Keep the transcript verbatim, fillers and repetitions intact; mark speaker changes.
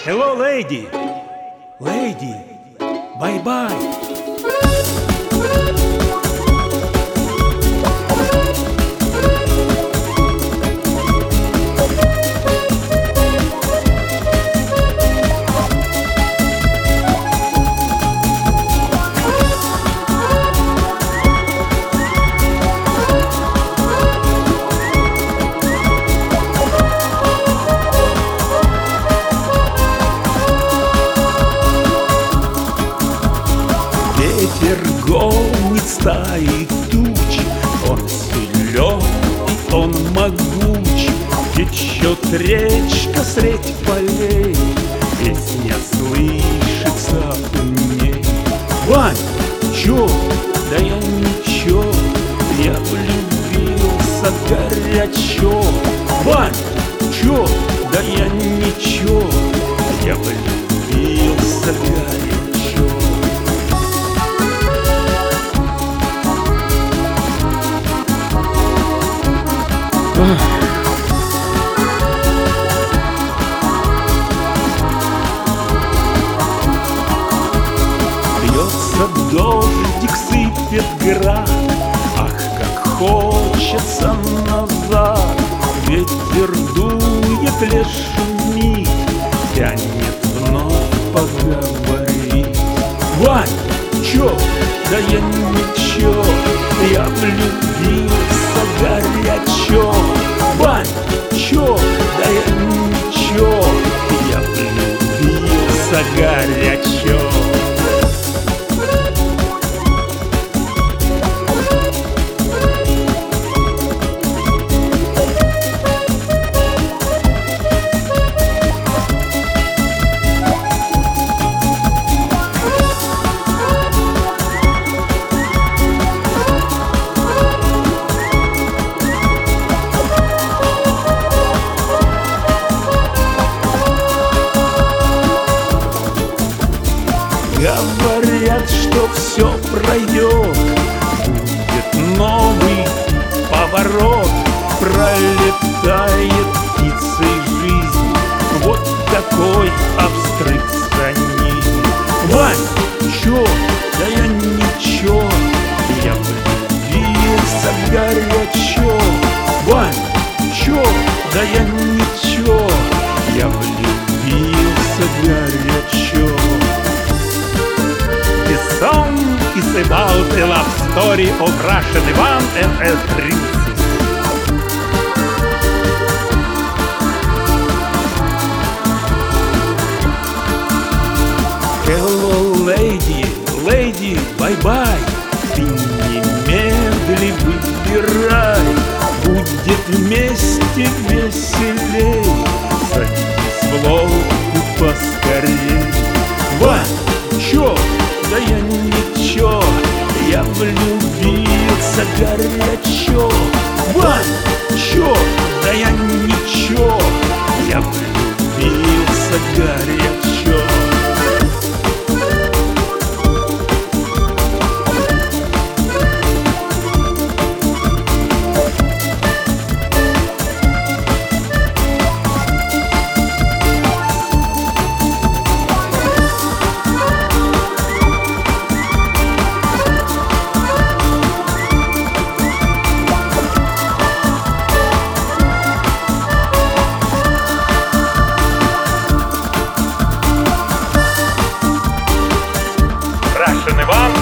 Speaker 1: Hello, lady. Lady, bye-bye. Ветер гонит стаи туч, он силен и он могуч. Течет речка средь полей, песня слышится у ней. Вань, чё? Да я ничего, я влюбился горячо. Вань, чё? Да я ничего, я влюбился горячо. Льется дождик, сыпет град, ах, как хочется назад. Ветер дует, лес шумит, тянет вновь поговорить. Вань, чё? Да я ничего, я влюбился горячо. Вань, чё? Да я ничего, я влюбился горячо. Говорят, что все пройдет, будет новый поворот. Пролетает птицей жизнь, вот такой абстракционизм. Вань, чё? Да я ничего, я влюбился горячо. Вань, чё? Да я ничего, я влюбился горячо. This song is about a love story of Russian Ivan and a princess. Hello, lady, lady, bye-bye. Ты немедли выбирай, будет вместе веселей. Садись в лодку поскорей. Вань, чё? Да я ничего, я влюбился горячо. Вань, чё? Да я ничего, я влюбился горячо. Russian Ivan